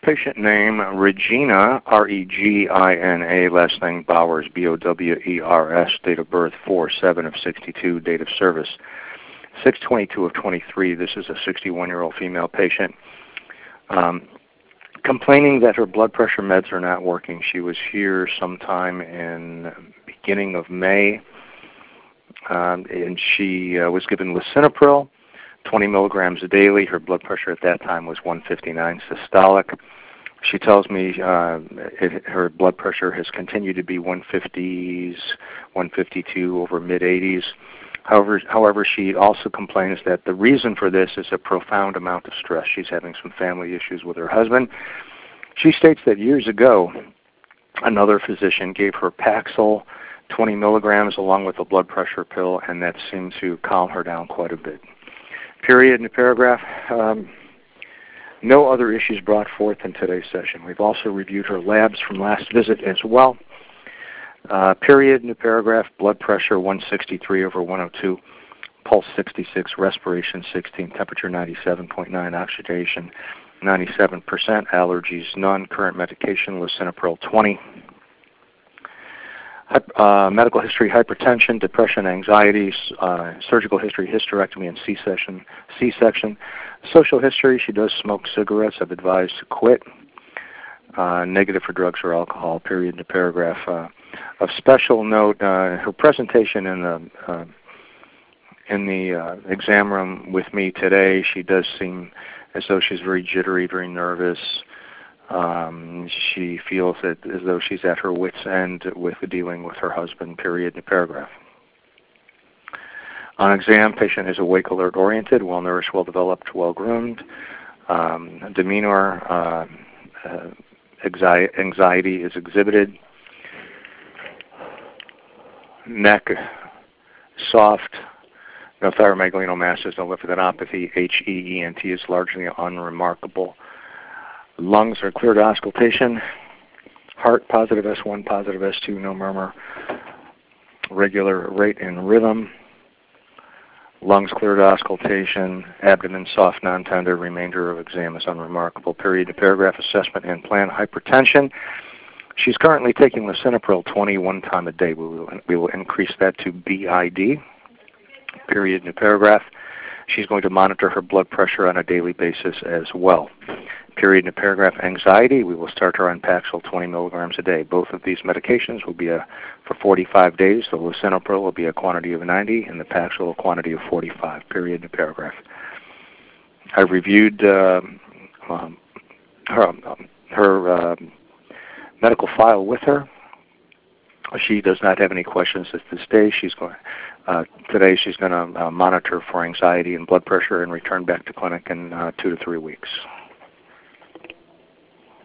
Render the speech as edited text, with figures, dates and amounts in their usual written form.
Patient name, Regina, R-E-G-I-N-A, last name Bowers, B-O-W-E-R-S, date of birth 4/7 of 62, date of service 6/22 of 23. This is a 61-year-old female patient complaining that her blood pressure meds are not working. She was here sometime in beginning of May, and she was given lisinopril, 20 milligrams daily. Her blood pressure at that time was 159 systolic. She tells me her blood pressure has continued to be 150s, 152 over mid-80s. However, she also complains that the reason for this is a profound amount of stress. She's having some family issues with her husband. She states that years ago, another physician gave her Paxil, 20 milligrams, along with a blood pressure pill, and that seemed to calm her down quite a bit. Period in the paragraph. No other issues brought forth in today's session. We've also reviewed her labs from last visit as well. Period in the paragraph. Blood pressure 163 over 102, pulse 66, respiration 16, temperature 97.9, oxygenation 97%, allergies none, current medication lisinopril 20. Medical history, hypertension, depression, anxiety, surgical history, hysterectomy, and C-section. Social history, she does smoke cigarettes. I've advised to quit. Negative for drugs or alcohol, period in the paragraph. Of special note, her presentation in the exam room with me today, she does seem as though she's very jittery, very nervous. She feels as though she's at her wit's end with dealing with her husband, period in the paragraph. On exam, patient is awake, alert, oriented, well-nourished, well-developed, well-groomed. Demeanor, anxiety is exhibited. Neck soft. No thyromegalinomasses, no lymphadenopathy. HEENT is largely unremarkable. Lungs are clear to auscultation. Heart positive S1, positive S2, no murmur. Regular rate and rhythm. Lungs clear to auscultation. Abdomen soft, non-tender. Remainder of exam is unremarkable. Period. Paragraph assessment and plan. Hypertension. She's currently taking lisinopril 20 one time a day. We will increase that to BID. Period in the paragraph. She's going to monitor her blood pressure on a daily basis as well. Period in the paragraph. Anxiety, we will start her on Paxil 20 milligrams a day. Both of these medications will be for 45 days. The lisinopril will be a quantity of 90 and the Paxil a quantity of 45. Period in the paragraph. I reviewed her medical file with her. She does not have any questions at this day. Today she's going to monitor for anxiety and blood pressure and return back to clinic in 2 to 3 weeks.